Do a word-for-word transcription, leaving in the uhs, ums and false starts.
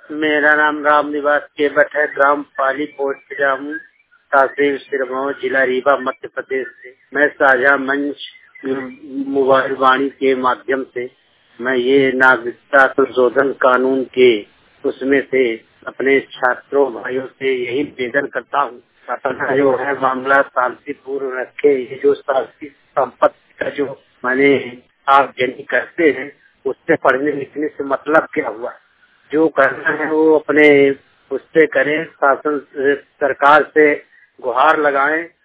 मेरा नाम राम निवास केवट है। ग्राम पाली पोस्ट जामू, तहसील सिरमौर, जिला रीवा, मध्य प्रदेश से। मैं साझा मंच मोबाइल वाणी के माध्यम से मैं ये नागरिकता संशोधन कानून के उसमें से अपने छात्रों भाइयों से यही निवेदन करता हूँ, अपना जो है मामला शांतिपूर्ण रखे। ये जो शांति संपत्ति का जो माने आप जनी करते हैं, उससे पढ़ने लिखने से मतलब क्या हुआ? जो करना है वो अपने उससे करें। शासन सरकार से गुहार लगाएं